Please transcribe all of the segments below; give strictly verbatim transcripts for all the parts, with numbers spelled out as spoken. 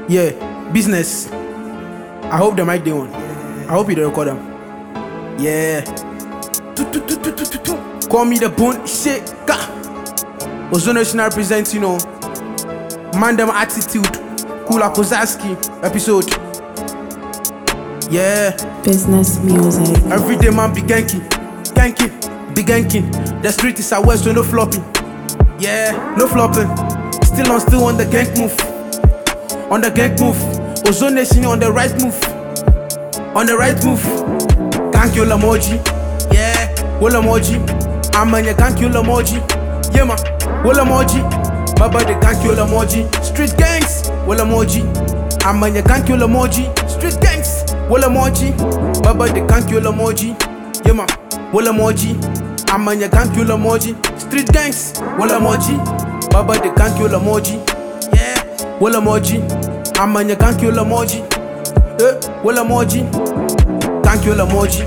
Yeah, business. I hope the mic they on. I hope you don't record them. Yeah. Call me the bone shaker. Ozonation represents, you know, man them attitude. Kula Kozaski episode. Yeah. Business music. Every day man be ganking, ganking, be ganking. The street is a west, so no flopping. Yeah, no flopping. Still on, still on the gank move. On the gank move. Ozonation on the right move. On the right move. Gank you Lamoji. Yeah, Wolamoji. I'm on your gank you Lamoji. Yeah man, Wolamoji. My body gank you Lamoji. Street gangs. Wolamoji. I'm on your gank you Lamoji. Street gangs. Wolamoji. My body gank you Lamoji. Yeah man, Wolamoji. I'm on your gank you Lamoji. Street gangs. Wolamoji. My body gank you Lamoji. Yeah, Wolamoji. I'm on your gank you Lamoji. Eh, Wolamoji. Gank you Lamoji.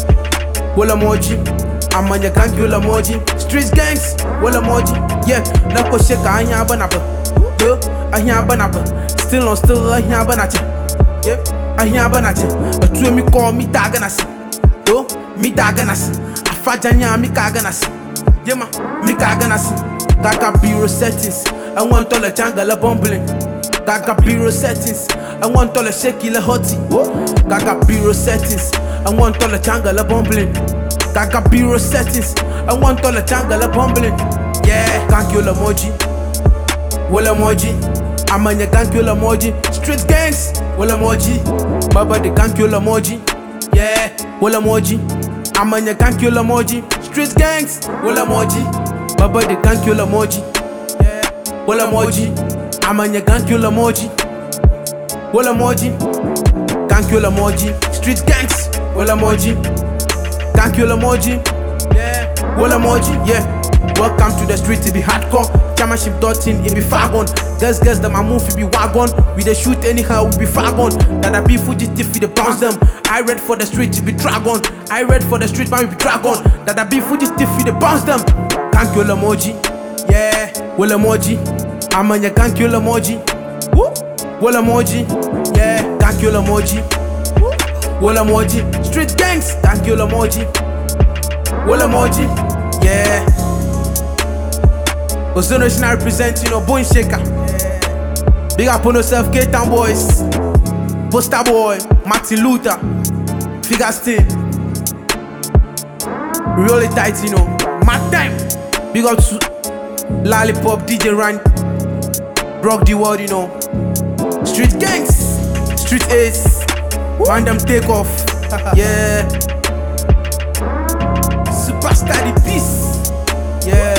Wolamoji. I'm on your gank you Lamoji. Street gangs. Wolamoji. Yeah, Nako shake I ain't banapa. Yo, I ain't banapa. Still on still I ain't banata. Yeah, I ain't banata. A two me call me Daganas. Yo, me Daganas. A fajanya me Kaganas. Yeah, ma, me Kaganas. Kaka bureau settings. I want all the jungle bumbling. Kaka bureau settings. I want all the shaky la hotty. Kaka bureau settings. I want all the jungle bumbling. Kaka bureau settings. I want all the jungle bumbling. Yeah, gank you Lamoji. Wolamoji. I'm on your gank you Lamoji. Street gangs. Wolamoji. Baba the gank you Lamoji. Yeah, Wolamoji. I'm on your gank you Lamoji. Street gangs. Wolamoji. Baba the gank you Lamoji. Yeah, Wolamoji. I'm on your gank you Lamoji. Wolamoji. Gank you Lamoji. Street gangs. Wolamoji. Gank you Lamoji. Yeah, Wolamoji. Yeah. Welcome to the street, it be hardcore. Chairmanship dotting, it be far gone. Girls, girls, that my move, it be wagon. We dey shoot anyhow, we be far gone. That I be fugitive, we dey bounce them. I read for the street, it be dragon. I read for the street, man, we be dragon. That I be fugitive, we dey bounce them. Gank you Lamoji. Yeah, Wolamoji. I'm on your gank you Lamoji. Woo, Wolamoji. Yeah, gank you Lamoji. Woo, Wolamoji. Street gangs, gank you Lamoji. Wolamoji. Yeah. Ozonation represent, you know, bone shaker. Yeah. Big up on yourself, K-Town boys. Poster boy, Martin Luther. Figure still. Really tight, you know. Mad time. Big up to Lollipop, D J Ryan. Rock the world, you know. Street gangs. Street ace. Random take off. Yeah. Superstar the peace. Yeah.